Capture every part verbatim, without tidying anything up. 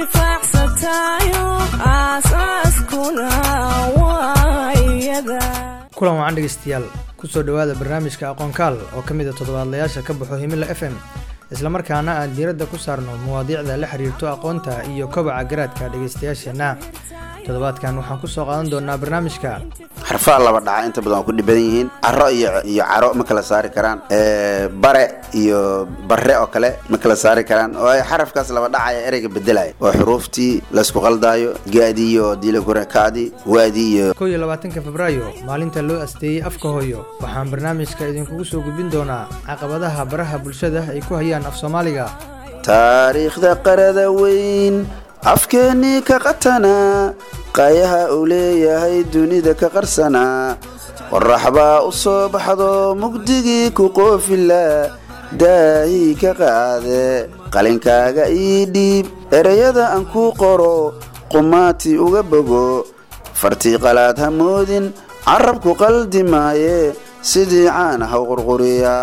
kulan wacan dhegeystayaal kusoo dhawaada barnaamijka aqoonkaal oo ka mid ah toddobaadlayaasha ka baxo Himila F M isla markaana aan diiradda ku saarno muwaadiicda la xiriirto aqoonta iyo kobaca garaadka dhegeystayaasheena. toddobaadkan waxaan ku soo qaadan doonaa barnaamijka xarfaha laba dhaca inta badan ku dhiban yihiin caro iyo iyo caro ma kala saari karaan ee bare iyo barre oo kale ma kala saari karaan oo ay xarafkaas laba dhaca ay ereyga bedelay oo xuruuftii la isku qaldaayo gaadi iyo diila gurakaadi waadi iyo kow iyo labaatanka Febraayo maalinta loo asteeyay afka hooyo. waxaan barnaamijka idinkugu soo gudbin doonaa caqabadaha baraha bulshada ay ku hayaan af Soomaaliga, taariikhda qarada weyn afkeeni ka qatana qayaha uu leeyahay dunida ka qarsana qorraxba u soo baxdo mugdigii ku qoofila daahi ka qaade qalinkaaga ii dhiib ereyada aan ku qoro qumaati uga bogo fartii qalaad hamoodin carabku qaldi maaye sidii caanaha u qurquriya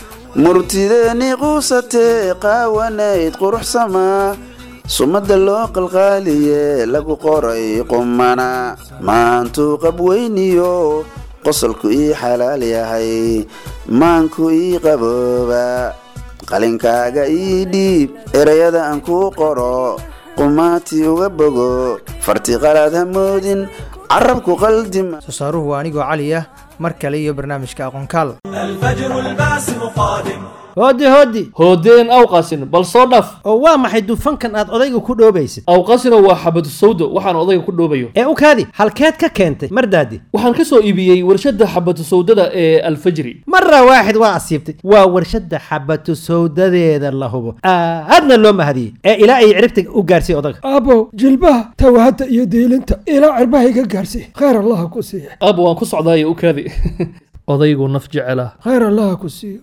murtideeni quusatee qaawanayd quruxsama sumada loo qalqaaliye lagu qoray qumana maantu qabweyniyo qosolku ii xalaal yahay maanku ii qabooba qalinkaaga ii dhiib ereyada aan ku qoro qumaati uga bogo farti qalaad hamoodin carabku qaldima. soo anigoo Cali ah mar kale iyo barnaamijka aqoonkaal. الفجر الباسم قادم هودي هودي هودين أو قاسين بل صدف oo waa maxay dufankan aad odayga ku dhoobaysid أو قاسين هو حبة السوداء وحن أضيق كله بيو ee u kaadi halkeed ka keentay mardaadi وحن كسو إبيي ورشد حبة السوداء إيه الفجري مرة واحد waa asiibtay waa warshada xabatu sawdadeeda la hubo aadna loo mahadiyay ee ilaa ay ciribta u gaarsiy odaga abo jilbaha tawahada iyo diilinta ilaa cirbaha ka gaarsiy khayr allah ku siiyo أبو وان كسو عضاي وكذي odaygu naf jecela khayr allah ku siiyo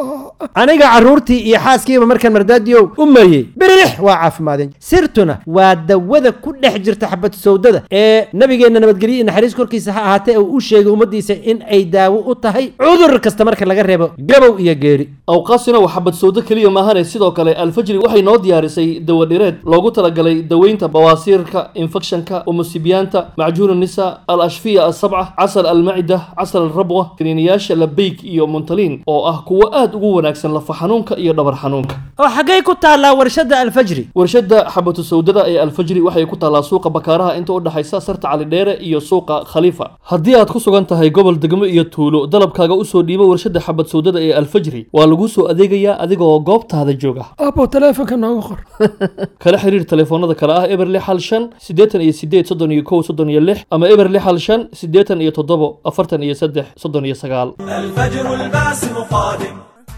aniga caruurtii iyo xaaskiiba markan mardaadiyow u mariyay birix waa caafimaadeen sirtuna waa dawada ku dhex jirta xabad sawdada ee nabigeena nabadgeliyo naxariis korkiisa ha ahaatee uu u sheegay ummadiisa in ay daawo u tahay cudur kasta marka laga reebo gabow iyo geeri. أو قاسنا وحبة السوداء كلية ماهرة سيدو كلي الفجري وحي نود يارسي دوا ديرات لوجو تلاقي دوينتا بواسيركا انفكشنكا ومسيبيانتا معجون النساء الأشفية السبعة عسل المعدة عسل الربوة كنينياش لبيك إيو منتلين أو أه كوا آد ugu wanaagsan lafa xanuunka iyo dhabar xanuunka. oo xagee ku taala warshada alfajri warshada xabatu sawdada ee alfajri waxay ku taala suuqa bakaaraha inta u dhaxaysa sarta cali dheere iyo suuqa khalifa. haddii aad ku sugan tahay gobol degmo iyo tuulo dalabkaaga u soo dhiibo warshada xabad sawdada ee alfajri waa lagu soo adeegayaa adigoo goobtaada jooga. abo telefoonka noogu qor kala xiriir telefoonada kala ah eber lix hal shan siddeetan iyo siddeed soddon iyo kow soddon iyo lix ama eber lix hal shan siddeetan iyo toddoba afartan iyo saddex soddon iyo sagaal. الفجر الباسم قادم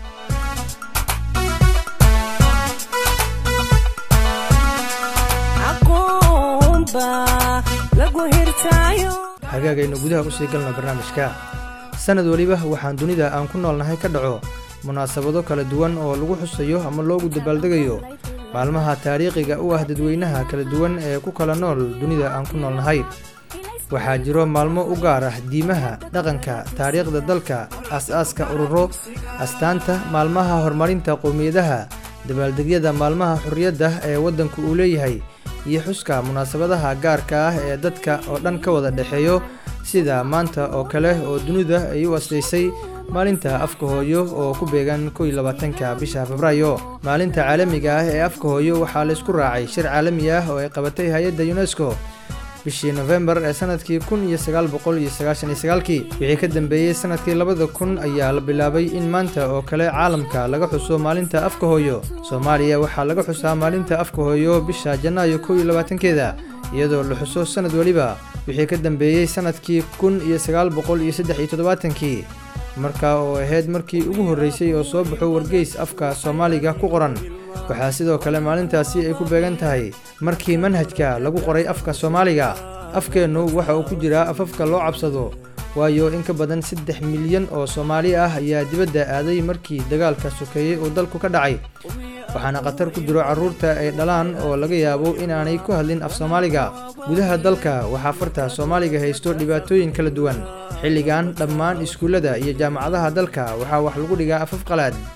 hagaagaynu gudaha u sii galno barnaamijka. sanad waliba waxaan dunida aan ku noolnahay ka dhaco munaasabado kala duwan oo lagu xusayo ama loogu dabaaldegayo maalmaha taariikhiga u ah dadweynaha kala duwan ee ku kala nool dunida aan ku noolnahay. waxaa jiro maalmo u gaar ah diimaha, dhaqanka, taariikhda dalka, aas-aaska ururo, astaanta maalmaha horumarinta qowmiyadaha, dabaaldegyada maalmaha xurriyadda ee waddanku uu leeyahay, iyo xuska munaasabadaha gaarka ah ee dadka oo dhan ka wada dhexeeyo sida maanta oo kale oo dunida ay u asteysay maalinta afka hooyo oo ku beegan kow iyo labaatanka bisha Febraayo. maalinta caalamiga ah ee afka hooyo waxaa la isku raacay shir caalami ah oo ay qabatay hay'adda UNESCO bishii November ee sanadkii kun iyo sagaal boqol iyo sagaashan iyo sagaalkii. wixii ka dambeeyay sanadkii labada kun ayaa la bilaabay in maanta oo kale caalamka laga xuso maalinta afka hooyo. Soomaaliya waxaa laga xusaa maalinta afka hooyo bisha Janaayo kow iyo labaatankeeda iyadoo la xuso sanad waliba wixii ka dambeeyay sanadkii kun iyo sagaal boqol iyo saddex iyo toddobaatankii markaa oo ahayd markii ugu horeysay oo soo baxo wargeys afka Soomaaliga ku qoran. waxaa sidoo kale maalintaasi ay ku beegan tahay markii manhajka lagu qoray afka Soomaaliga. afkeenu waxa uu ku jiraa afafka loo cabsado waayo in ka badan saddex milyan oo Soomaali ah ayaa dibadda aaday markii dagaalka sokeeyay oo dalku ka dhacay. waxaana qatar ku jiro caruurta ay dhalaan oo laga yaabo inaanay ku hadlin af Soomaaliga. gudaha dalka waxaa farta Soomaaliga haysto dhibaatooyin kala duwan. xilligan dhammaan iskuulada iyo jaamacadaha dalka waxaa wax lagu dhigaa afaf qalaad.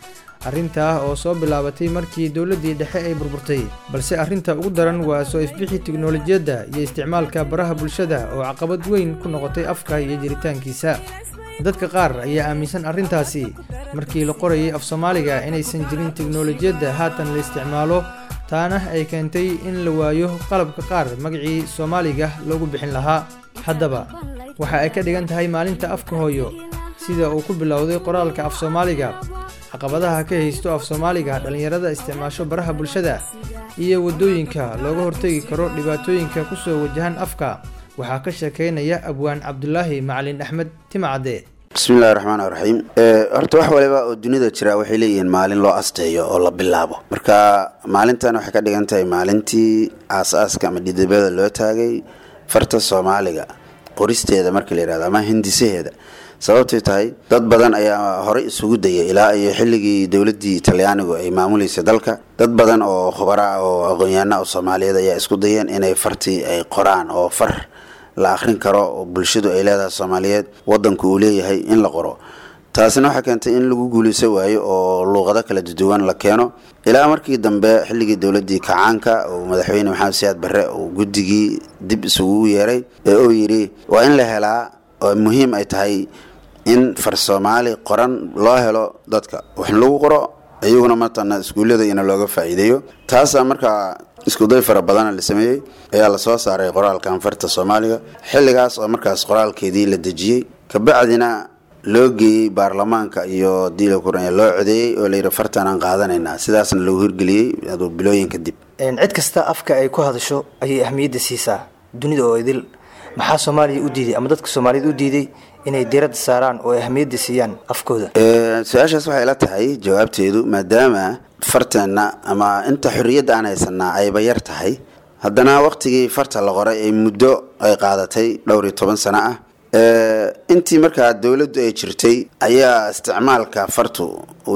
arrintaa oo soo bilaabatay markii dowladdii dhexe ay burburtay balse arrinta ugu daran waa soo ifbixi tiknoolajiyadda iyo isticmaalka baraha bulshada oo caqabad weyn ku noqotay afka iyo jiritaankiisa dadka qaar ayaa aaminsan arrintaasi markii la qorayay af soomaaliga inaysan jirin tiknoolajiyadda haatan la isticmaalo taana ay keentay in la waayo qalabka qaar magacii soomaaliga loogu bixin lahaa haddaba waxa ay ka dhigan tahay maalinta afka hooyo sida uu ku bilowday qoraalka af soomaaliga caqabadaha ka haysto af soomaaliga dhalinyarada isticmaasho baraha bulshada iyo wadooyinka looga hortagi karo dhibaatooyinka ku soo wajahan afka waxaa ka sheekeynaya abwaan cabdulaahi macalin axmed timacade bismillahi raxmaani raxiim horta wax waliba oo dunida jira waxay leeyihiin maalin loo asteeyo oo la bilaabo marka maalintan waxay ka dhigan tahay maalintii aasaaska ama dhidibada loo taagay farta soomaaliga qoristeeda marka la yidhahdo ama hindisaheeda sababtay tahay dad badan ayaa horey isugu dayay ilaa iyo xilligii dowladdii talyaanigu ay maamuleysay dalka dad badan oo khubara oo aqoon-yahanna oo soomaaliyeed ayaa isku dayeen inay fartii ay qoraan oo far la akhrin karo oo bulshadu ay leedahay soomaaliyeed waddanku uu leeyahay in la qoro taasina waxay keentay in lagu guulaysan waayo oo luuqado kala duwan la keeno ilaa markii dambe xilligii dowladdii kacaanka oo madaxweyne maxamed siyaad barre uu guddigii dib isugu yeeray ee uu yidhi waa in la helaa oo muhiim ay tahay in far soomaali qoran loo helo dadka wax lagu qoro iyaguna matana iskuullada ina looga faa'iideeyo taasaa markaa iskuday fara badan la sameeyay ayaa la soo saaray qoraalkan farta soomaaliga xilligaas oo markaas qoraalkeedii la dejiyay ka bacdina loo geeyay baarlamaanka iyo diila kuran loo codeeyay oo la yiri fartan aan qaadanaynaa sidaasna loo hirgeliyay adoo bilooyin kadib cid kasta afka ay ku hadasho ayay ahmiyadda siisaa dunida oo idil maxaa Soomaaliya u diiday ama dadka Soomaaliyeed u diiday inay diiradda saaraan oo ahmiyadda siiyaan afkooda ee su'aashaas waxay la tahay jawaabteedu maadaama fartana ama inta xurriyadda aan haysanaa ay bayar tahay haddana waqtigii farta la qoray ay muddo ay qaadatay dhowr iyo toban sano ah ee intii markaa dawladdu ay jirtay ayaa isticmaalka fartu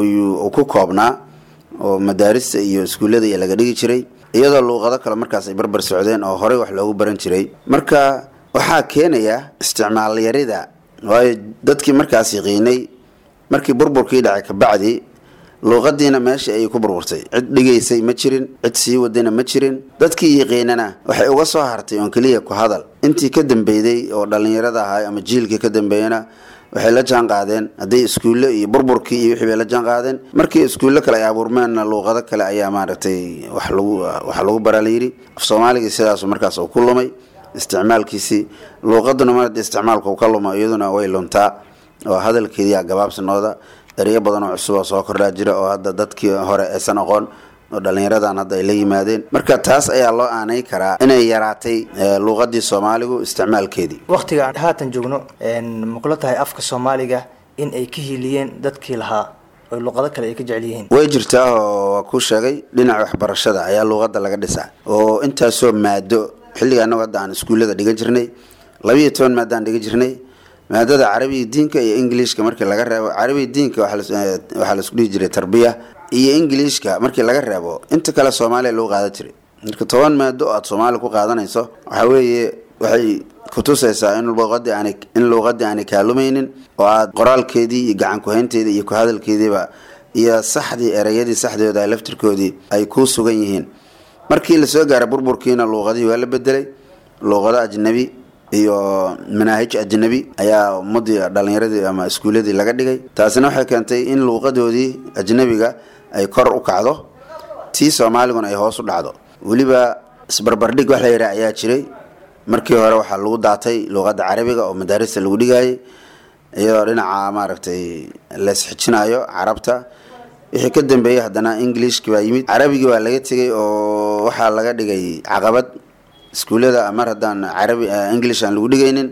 uu ku koobnaa oo madaarista iyo iskuullada laga dhigi jiray iyadoo luuqado kale markaas ay barbar socdeen oo horey wax loogu baran jiray marka waxaa keenaya isticmaal yarida waayo dadkii markaas yaqiinay markii burburkii dhacay ka bacdi luuqadiina meesha ay ku burburtay cid dhigaysay ma jirin cid sii wadana ma jirin dadkii yaqiinana waxay uga soo hartay on kaliya ku hadal intii ka dambeeyay oo dhalinyarada ahaa ama jiilkii ka dambeeyana waxay la jaan qaadeen haday iskuulo iyo burburkii iyo wixii la jaan qaadeen markii iskuulo kale ay abuurmeen luuqado kale ayaa maaragtay wax lagu wax lagu baraleeyay af Soomaaliga sidaas markaas oo ku lumay isticmaalkiisi luuqaduna marada isticmaalku ka lumay iyaduna way luntaa oo hadalkeedii gabaabsanooda dariiqo badan oo cusub oo soo kordhaa jira oo hadda dadkii hore aysan aqoon oo dhalinyaradan hadda ay la yimaadeen marka taas ayaa loo aanay karaa inay yaraatay luuqadii Soomaaligu isticmaalkeedii waqtiga haatan joogno een muqlo tahay afka Soomaaliga in ay ka hiliyeen dadkii lahaa oo luuqado kale ay ka jecel yihiin way jirtaa oo ku sheegay dhinaca waxbarashada ayaa luuqada laga dhisaa oo intaas soo maado xilliga anaga aan iskuulada dhigan jirnay laba iyo toban maadaan dhigan jirnay maadada carabiga diinka iyo ingiliishka markii laga reebo carabiga diinka waxa waxa la isku dhigi jiray tarbiya iyo ingiliishka markii laga reebo inta kale Soomaaliya loo qaadan jiray marka toban maado aad Soomaali ku qaadanayso waxa weeye waxay ku tusaysaa in luuqadii aan in luuqadii aan kaalumaynin oo aad qoraalkeedii iyo gacan ku haynteedii iyo ku hadalkeediiba iyo saxdii erayadii saxdeeda laftirkoodii ay ku sugan yihiin markii la soo gaaray burburkiina luuqadii waa la bedelay luuqada ajnabi iyo manhaj ajnabi ayaa muddo dhalinyaradii ama iskuuladii laga dhigay taasina waxay keentay in luuqadoodii ajnabiga ay kor u kacdo tii Soomaaliguna ay hoos u dhacdo waliba isbarbardhig wax la yiraahdo ayaa jiray markii hore waxa lagu daatay luuqada carabiga oo madaarista lagu dhigay iyadoo dhinaca maaragtay la isxijinayo carabta wixii ka dambeeyay haddana Englishki baa yimid carabiga waa laga tagay oo waxa laga dhigay caqabad iskuulada mar haddaan carabi English aan lagu dhigaynin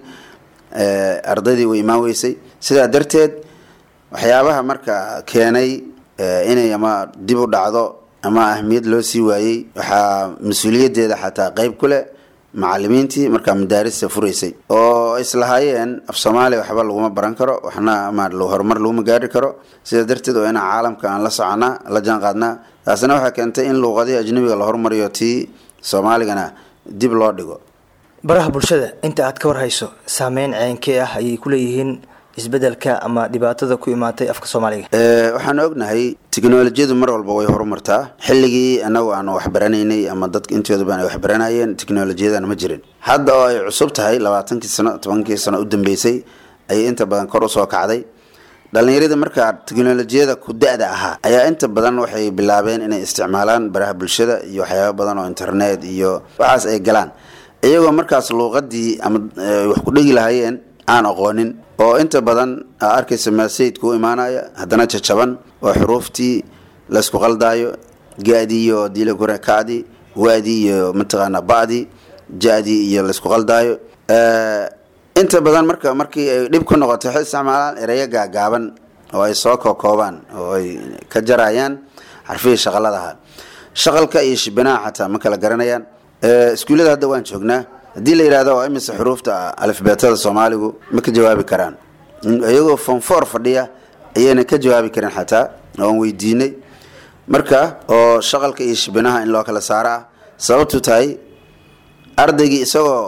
ee ardaydii way imaan weysay sidaa darteed waxyaabaha marka keenay inay ama dib u dhacdo ama ahmiyad loo sii waayay waxa mas'uuliyadeeda xataa qayb ku leh macallimiintii marka madaarista furaysay oo islahaayeen af Soomaali waxba lagu baran karo waxna ama loo horumar lagu gaari karo sida darteed oo in caalamka aan la socona la jaan qaadna taasina waxa keentay in luuqadii ajnabiga la horumariyo tii Soomaaligana dib loo dhigo baraha bulshada inta aad ka war hayso saameyn ceenkee ah ayay ku leeyihiin isbedelka ama dhibaatada ku imaatay afka Soomaaliga ee waxaan ognahay tiknoolajiyadu mar walba way horumartaa xilligii anagu aan wax baranaynay ama dadka intooda baan wax baranayeen tiknoolajiyadan ma jirin hadda oo ay cusub tahay labaatankii sano tobankii sano u dambeysay ay inta badan kor u soo kacday dhalinyarada marka tiknoolajiyada ku da'da ahaa ayaa inta badan waxay bilaabeen inay isticmaalaan baraha bulshada iyo waxyaabo badan oo internet iyo waxaas ay galaan iyagoo markaas luuqadii ama wax ku dhigi lahaayeen aan aqoonin oo inta badan arkaysa message ku imaanaya haddana jajaban oo xuruuftii la isku qaldaayo gaadi iyo dila gurakaadi waadi iyo mataqaana baadi jaadi iyo la isku qaldaayo ee inta badan marka markii ay dib ku noqoto waxay isticmaalaan ereyo gaagaaban oo ay soo koobaan oo ay ka jarayaan xarfiga shaqaladaha shaqalka iyo shibanaha xataa ma kala garanayaan ee iskuulada hadda waan joognaa hadii la yiraahdo waa imisa xuruufta alifbeetada Soomaaligu ma ka jawaabi karaan ayagoo form four fadhiya ayayna ka jawaabi karin xataa oo weydiinay marka oo shaqalka iyo shibanaha in loo kala saaraa sababtu tahay ardayga isagoo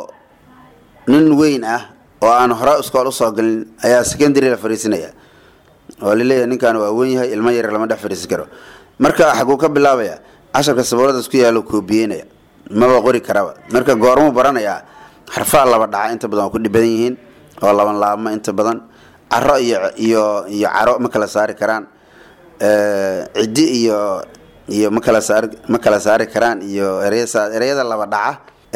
nin weyn ah oo aan hore iskool u soo galin ayaa secondary la fariisinaya oo leeyahay ninkan waa weyn yahay ilmo yar lama dhex fariisin karo marka xaguu ka bilaabaya casharka saboolada isku yaalo koobiyeynaya ma qori karaba marka goormo baranaya xarfaha laba dhaca inta badan ku dhiban yihiin oo laban laabma inta badan caro iyo iyo iyo caro ma kala saari karaan ee cidi iyo iyo ma kala saari ma kala saari karaan iyo ereyada ereyada laba dhaca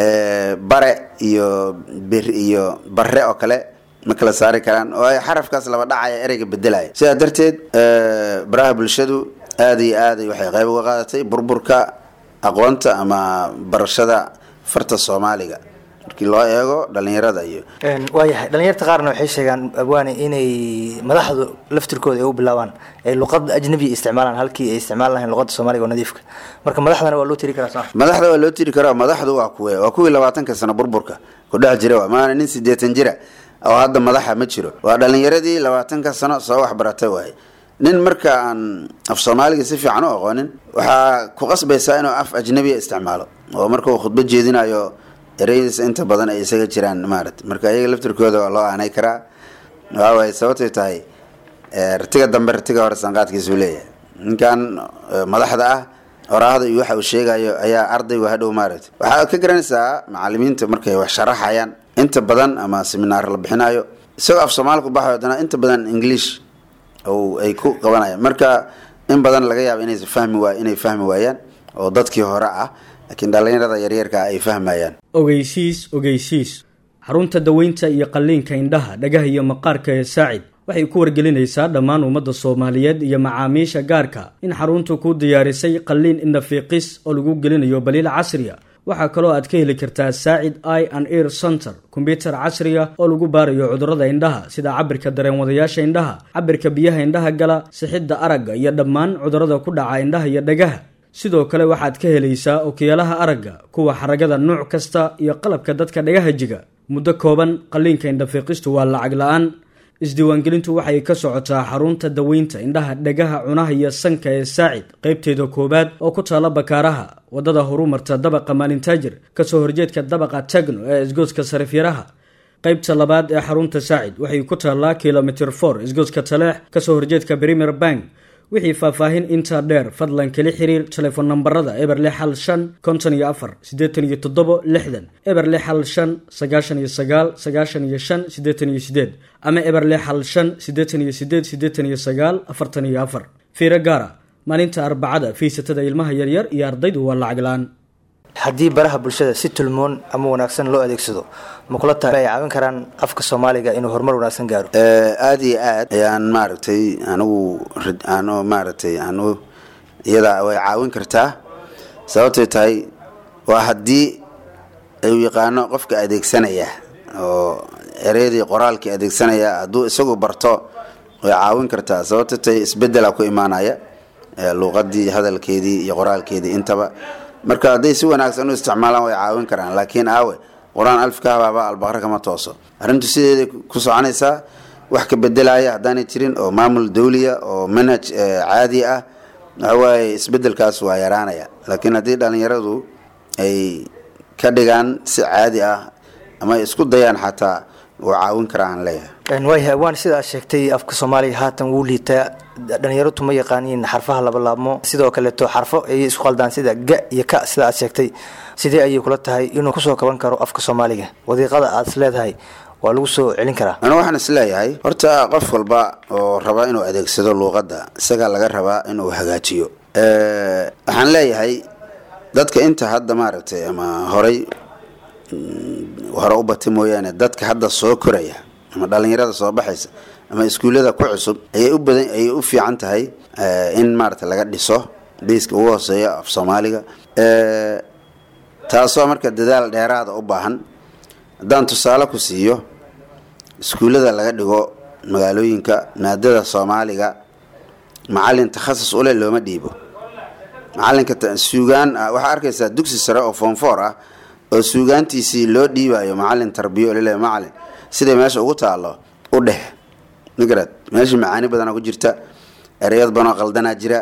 ee bare iyo bir iyo barre oo kale ma kala saari karaan oo ay xarafkaas laba dhacaya ereyga bedelay sida darteed ee baraha bulshadu aad iyo aad waxay qayb uga qaadatay burburka aqoonta ama barashada farta Soomaaliga markii loo eego dhalinyarada iyo een waayahay dhalinyarta qaarna waxay sheegaan abwaani inay madaxdu laftirkooda ay u bilaabaan ay luqad ajnabi isticmaalaan halkii ay isticmaalaan luqadda Soomaaliga oo nadiifka marka madaxdana waa loo tiri karaa sax madaxda waa loo tiri karaa madaxdu waa kuwe waa kuwii labaatanka sano burburka ku dhax jira waa maana nin sideetan jira oo hadda madaxa ma jiro waa dhalinyaradii labaatanka sano soo wax baratay waay nin marka aan af Soomaaliga si fiican u aqoonin waxa ku qasbaysaa inuu af ajnabi isticmaalo oo marka uu khudbad jeedinayo ereyadiisa inta badan ay isaga jiraan maarad marka ayaga laftirkooda waa loo aanay karaa waa way sababtay tahay rtiga dambe rtiga hore sanqaadkiisu leeyahay ninkan madaxda ah oraahda iyo waxa uu sheegayo ayaa ardaygu hadhow maarad waxa ka garanaysaa macallimiinta markay wax sharaxayaan inta badan ama seminar la bixinayo isagoo af Soomaaliga ku baxayo dana inta badan English oo ay ku qabanayaan marka in badan laga yaabo inay fahmi waa inay fahmi waayaan oo dadkii hore ah laakiin dhalinyarada yaryarka ay fahmayaan ogeysiis ogeysiis xarunta daweynta iyo qalliinka indhaha dhagaha iyo maqaarka ee Saacid waxay ku wargelinaysaa dhammaan ummadda Soomaaliyeed iyo macaamiisha gaarka in xaruntu ku diyaarisay qalliin indhafiiqis oo lagu gelinayo baliil casriya waxa kaloo aad ka heli kartaa Saacid Eye and Ear Center computer casriya oo lagu baarayo cudurrada indhaha sida cabirka dareen wadayaasha indhaha cabirka biyaha indhaha gala sixidda aragga iyo dhammaan cudurrada ku dhaca indhaha iyo dhagaha sidoo kale waxaad ka helaysaa okiyaalaha aragga kuwa xaragada nooc kasta iyo qalabka dadka dhagaha jiga muddo kooban qalliinka indhafiiqistu waa lacag la'aan isdiiwaangelintu waxay ka socotaa xarunta daweynta indhaha dhagaha cunaha iyo sanka ee Saacid qaybteeda koobaad oo ku taala Bakaaraha wadada horumarta dabaqa maalintaajir ka soo horjeedka dabaqa Tagno ee isgooska Sarifyaraha qaybta labaad ee xarunta Saacid waxay ku taalaa kilometer four isgooska Taleex ka soo horjeedka Premier Bank wixii faahfaahin inta dheer fadlan kala xiriir telefoon nambarada eber lix hal shan konton iyo afar siddeetan iyo toddoba lixdan eber lix hal shan sagaashan iyo sagaal sagaashan iyo shan siddeetan iyo siddeed ama eber lix hal shan siddeetan iyo siddeed siddeetan iyo sagaal afartan iyo afar fiiro gaara maalinta arbacada fiisatada ilmaha yaryar iyo ardaydu waa lacag la'aan haddii baraha bulshada si tulmoon ama wanaagsan loo adeegsado ma kula tahay ay caawin karaan afka Soomaaliga inuu horumar wanaagsan gaaro ee aad iyo aad ayaan maaragtay anigu aanu maaragtay aanu iyada way caawin kartaa sababtoo tahay waa haddii ay yaqaano qofka adeegsanaya oo ereyadii qoraalka adeegsanaya hadduu isagu barto way caawin kartaa sababtoo tahay isbedel ku imaanaya luqadii hadalkeedii iyo qoraalkeedii intaba marka haday si wanaagsan u isticmaalaan way caawin karaan laakiin aawe quraan alfka baba albaqara kama tooso arintu sideeda ku soconaysaa wax ka bedelaya hadaan jirin oo maamul dawliya oo manhaj caadi ah way isbedelkaas waa yaraanaya laakiin hadii dhalinyaradu ay ka dhigaan si caadi ah ama isku dayaan xataa oo caawin karaan leeyahay een way hawaan sida aad sheegtay afka Soomaaliga haatan wuu liitaa dhalinyaradu ma yaqaaniin xarfaha laba laabmo sidoo kale to xarfo ay isku qaldaan sida ga iyo ka sida aad sheegtay sidee ayay kula tahay inuu ku soo kaban karo afka Soomaaliga wadiiqada aad leedahay waa lagu soo celin karaa ana waxaan isleeyahay horta qof walba oo raba inuu adeegsado luqadda isaga laga rabaa inuu hagaajiyo ee waxaan leeyahay dadka inta hadda maaragtay ama horay hore u batay mooyaane dadka hadda soo koraya ama dhalinyarada soo baxaysa ama iskuulada ku cusub ay u badan ay u fiican tahay in maaragtay laga dhiso basic ugu hooseeya af Soomaaliga ee taasoo marka dadaal dheeraad u baahan hadaan tusaale ku siiyo iskuulada laga dhigo magaalooyinka maadada Soomaaliga macallin takhasus u leh looma dhiibo macallinka suugaan waxa arkaysa dugsi sare oo form four ah oo suugaantiisii loo dhiibayo macallin tarbiyo leh macallin sida meesha ugu taalo u dhex nigrad meesha macaani badan ku jirta ereyad badan qaldana jira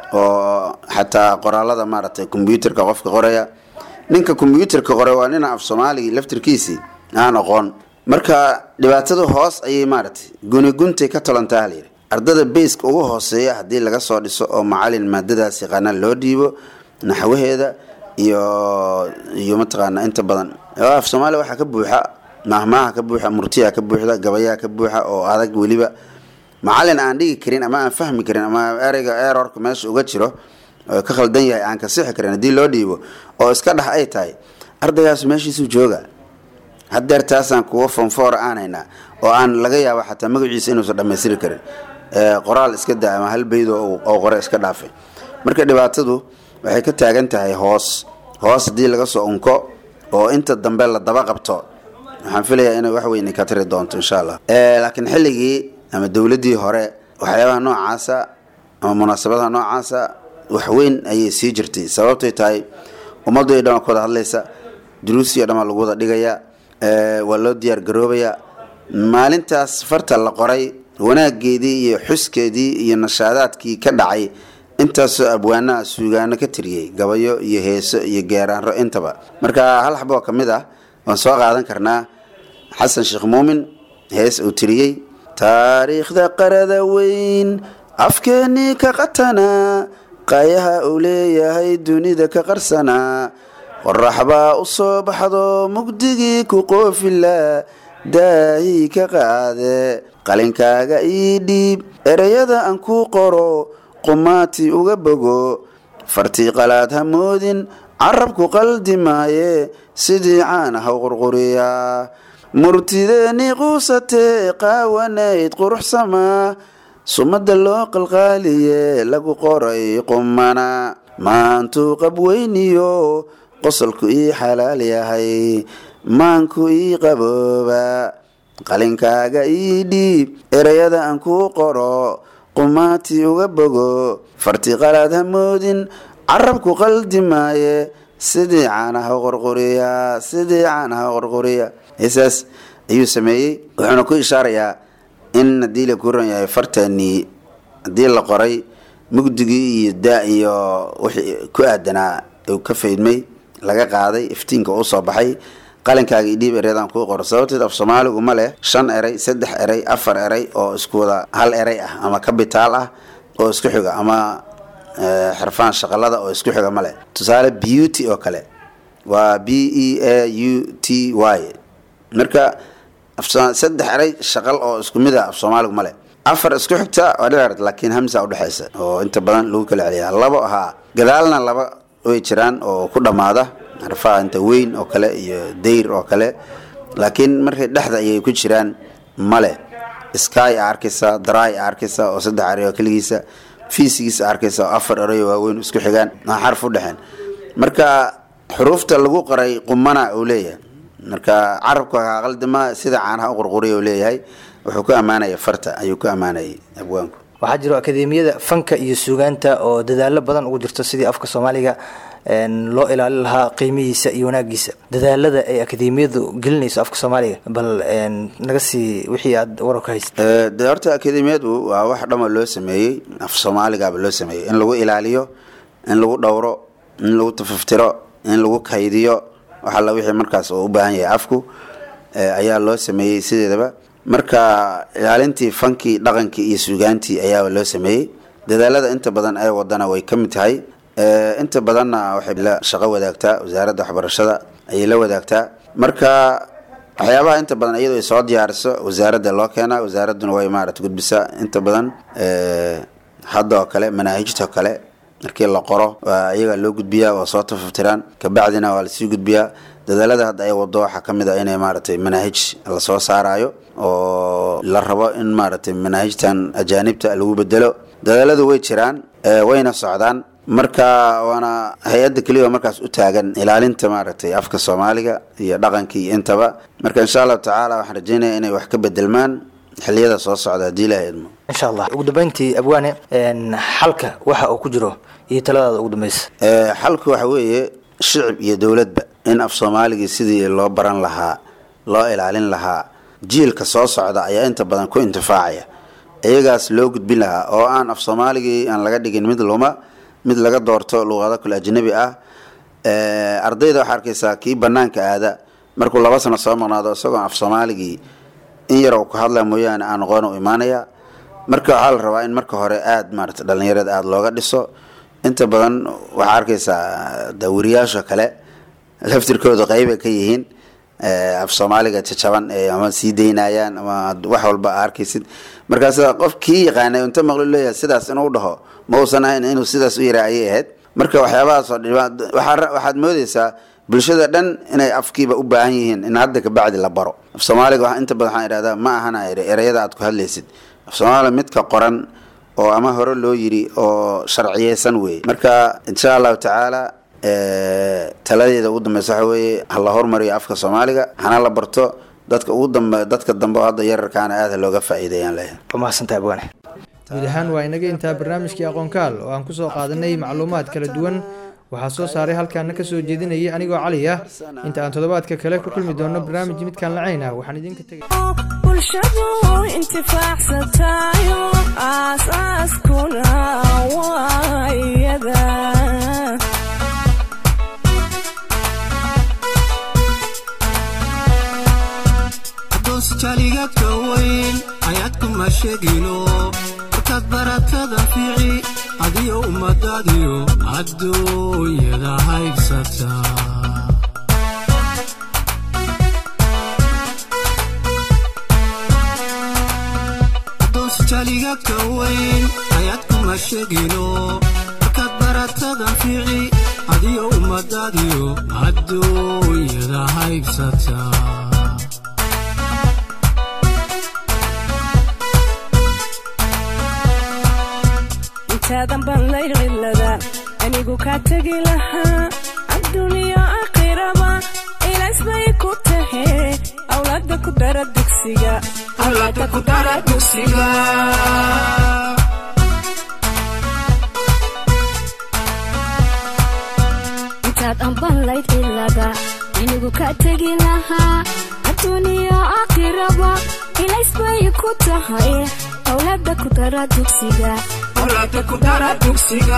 oo xataa qoraalada maaragtay computerka qofka qoraya ninka computerka qoray waa nin af Soomaaliga laftirkiisi aan aqoon marka dhibaatada hoos ayay maaragtay guni guntay ka talantaa leeyahay ardada basic ugu hooseeya hadii laga soo dhiso oo macallin maadadaas yaqaan loo dhiibo naxwaheeda iyo iyo mataqaana inta badan af Soomaali waxa ka buuxa mahmaha ka buuxa murtiya ka buuxda gabayaa ka buuxa oo adag waliba macallin aan dhigi karin ama aan fahmi karin ama ereyga errorka meesha uga jiro oo ka khaldan yahay aan ka sixi karin hadii loo dhiibo oo iska dhax ay tahay ardaygaas meeshiisu jooga hadeer taasaan kuwa form four aanayna oo aan laga yaabo xataa magaciisa inuu soo dhameystir karin ee qoraal iska daa ama hal baydo oo qore iska dhaafay marka dhibaatadu waxay ka taagan tahay hoos hoos hadii laga soo unko oo inta dambe la daba qabto waxaan filayaa inay wax weyn ka tiri doonto insha Allah ee laakiin xilligii ama dawladii hore waxyaabaha noocaas ama munaasabadaha noocaas wax weyn ayay sii jirtay sababtoo tahay ummaddu ay dhan ku wada hadlaysa duruusiga dhama lagu wada dhigaya ee waa loo diyaar garoobaya maalintaas farta la qoray wanaageedii iyo xuskeedii iyo nashaadaadkii ka dhacay intaas abwaana suugaana ka tiriyay gabayo iyo heeso iyo geeraanro intaba marka hal xabo kamid ah waan soo qaadan karnaa xasan sheekh muumin hees uu tiriyay taariikhda qarada weyn afkeeni ka qatana qayaha uu leeyahay dunida ka qarsana qorraxba u soo baxdo mugdigii ku qoofila daahi ka qaade qalinkaaga ii dhiib ereyada aan ku qoro qumaati uga bogo farti qalaad hamoodin carabku qaldi maaye sidii caanaha qurquriya murtideeni quusate qaawanayd quruxsama sumada loo qalqaaliye lagu qoray qumana maantu qabweyniyo qosolku ii xalaal yahay maanku ii qabooba qalinkaaga ii dhiib ereyada aan ku qoro qumaati uga bogo farti qalaad hamoodin carabku qaldi maaye sidii caanaha qurquriya sidii caanaha qurquriya heesaas ayuu sameeyey wuxuuna ku ishaarayaa in hadii la kuran yahay fartani hadii la qoray mugdigii iyo daa iyo wixii ku aadanaa uu ka faydmay laga qaaday iftiinka uu soo baxay qalinkaaga idhiib ereydaan ku qoro sababtoo af Soomaaligu ma leh shan erey saddex erey afar erey oo isku wada hal erey ah ama capital ah oo isku xiga ama xarfaan shaqalada oo isku xiga ma leh tusaale beauty oo kale waa b e a u t y marka afsaan saddex erey shaqal oo isku mid ah af Soomaaligu ma leh afar isku xigta waa dheer laakiin hamza u dhaxaysa oo inta badan lagu kala celiyaa labo aha gadaalna laba way jiraan oo ku dhamaada harfaha inta weyn oo kale iyo deyr oo kale laakiin markay dhaxda ay ku jiraan male sky arkisa dry arkisa oo saddex erey oo kaligiisa fiisigiis arkisa afar erey oo weyn isku xigaan xarf u dhaxan marka xuruufta lagu qoray qumana uu leeyahay marka carabka qaldima sida caanaha u qurquriyo uu leeyahay wuxuu ku amaanaya farta ayuu ku amaanay abwaanku waxaa jiro akademiyada fanka iyo suugaanta oo dadaalo badan ugu jirto sidii afka Soomaaliga een loo ilaalin lahaa qiimihiisa iyo wanaagiisa dadaalada ay akademiyadu gelinayso afka Soomaaliga bal een naga sii wixii aad warka haysto ee daarta akademiyadu waa wax dhama loo sameeyay af Soomaaliga loo sameeyay in lagu ilaaliyo in lagu dhawro in lagu tafaftiro in lagu kaydiyo waxa la wixii markaas oo u baahan yahay afku ayaa loo sameeyay sideedaba marka ilaalintii fankii dhaqankii iyo suugaantii ayaa loo sameeyey dadaalada inta badan ay wadana way ka mid tahay inta badanna waxay la shaqo wadaagtaa wasaaradda waxbarashada ayay la wadaagtaa marka waxyaabaha inta badan iyadoo ay soo diyaariso wasaaradda loo keenaa wasaaradduna way maaragtay gudbisaa inta badan hadda oo kale manaahijta kale markii la qoro iyaga loo gudbiyaa waa soo tafaftiraan kabacdina waa lasii gudbiyaa dadaalada hadda ay wado waxaa ka mid ah inay maaragtay manaahij lasoo saarayo oo la rabo in maaragtay manaahijtan ajaanibta lagu bedelo dadaaladu way jiraan wayna socdaan marka waana hay-adda keliya markaas u taagan ilaalinta maaragtay afka soomaaliga iyo dhaqankii intaba marka insha allahu tacaala waxaan rajeynayaa inay wax ka bedelmaan xilliyada soo socda haddii ilaahay idmo insha allah ugu dambeyntii abwaane xalka waxa uu ku jiro iyo taladaada ugu dambaysa xalku waxa weeye shicib iyo dowladba in af soomaaligii sidii loo baran lahaa loo ilaalin lahaa jiilka soo socda ayaa inta badan ku intifaacaya iyagaas loo gudbin lahaa oo aan af soomaaligii aan laga dhigin mid luma mid laga doorto luqado kale ajnabi ah ardayda waxaa arkaysaa kii banaanka aada markuu laba sano soo maqnaado isagoo af soomaaligii in yar uu ku hadla mooyaane aan aqoon u imaanaya marka waxaa la rabaa in marka hore aada maarata dhalinyarada aada looga dhiso inta badan waxaa arkaysaa dawiriyaasha kale laftirkooda qeyba ka yihiin af soomaaliga jajaban ama sii daynayaan ama wax walba arkaysid markaas qofkii yaqaanay inta maqlo leeyahay sidaas inuu dhaho ma uusan ahayn inuu sidaas u yaraa ayay ahayd marka waxyaabahaas oo waxaad moodaysaa bulshada dhan inay afkiiba u baahan yihiin in hadda kabacdi la baro af soomaaliga waxaa inta badan waxaan idhahdaa ma ahana ereyada aad ku hadlaysid af soomaaliga midka qoran oo ama hore loo yiri oo sharciyeysan weeye marka insha allahu tacaala taladeeda ugu dambeysa waxa weeye hala hormariyo afka soomaaliga hana la barto dadka ugu dambe dadka dambe oo hadda yararkaana aada looga faa'iideeyaan leeyahay wamaasanta abwaane guud ahaan waa inaga intaa barnaamijkii aqoonkaal oo aan kusoo qaadanay macluumaad kala duwan waxaa soo saaray halkaana ka soo jeedinayay anigoo cali ah inta aan toddobaadka kale ku kulmi doono barnaamij midkaan lacayna waxaan idinka tegay bulshadu intifaacsatayo aasaaskuna waayada jaligadka weyn ayaad kuma sheegino markaad baratada fiici adiyo ummadaadiyo adduunyada haybsata adoonsi jaligadka weyn ayaad kuma sheegino markaad baratada fiici adiyo ummadaadiyo adduunyada haybsata intaadan baan layrqilada anigu kaa tegi lahaa adduuniya aakhiraba ilays bay ku tahe awlaada ku dara dugsiga awlaada ku dara dugsiga intaadan baan layrqilada anigu kaa tegi lahaa adduuniya aakhiraba ilays bay ku tahay awlaada ku dara dugsiga awlaada ku dara dugsiga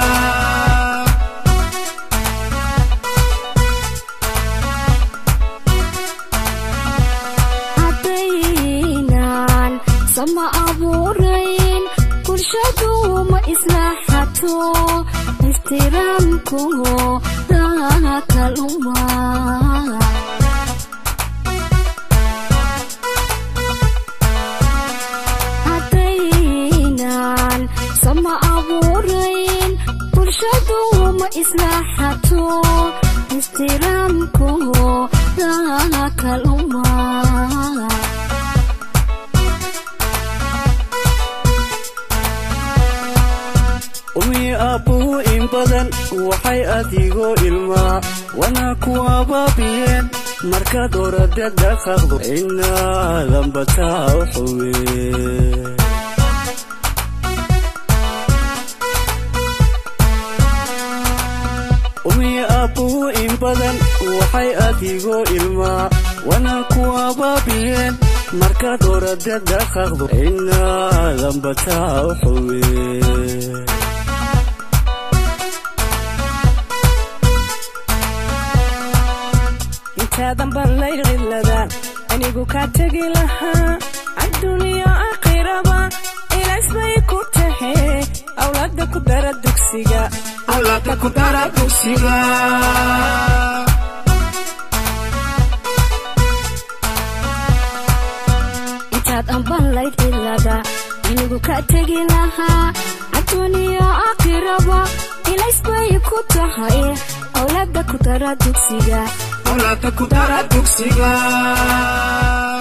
haddaynan sama abuurayn bulshadu ma islaaxato ixtiraamku dakaluma sama abuurayn bulshadu ma islaaxato ixtiraamku dakaluma umi aabbuhu in badan waxay adigoo ilmaa wana ku abaabiyeen markaad orada dhaqaaqdo inaadan bataa u xuwe umi aabbuhu in badan waxay adigoo ilmaa wana ku abaabiyeen markaad orada dhaqaaqdo inaadan bataa u xuwe intaadan baan layrqilada anigu ka tegi lahaa adduuniya aakhiraba ilays bay ku tahe awlaada ku dara dugsiga awlaada ku dara dugsiga intaad amban layd ilaga anigu ka tegi lahaa adduuniya aakhiraba ilays bay ku tahay awlaada ku dara dugsiga awlaada ku dara dugsiga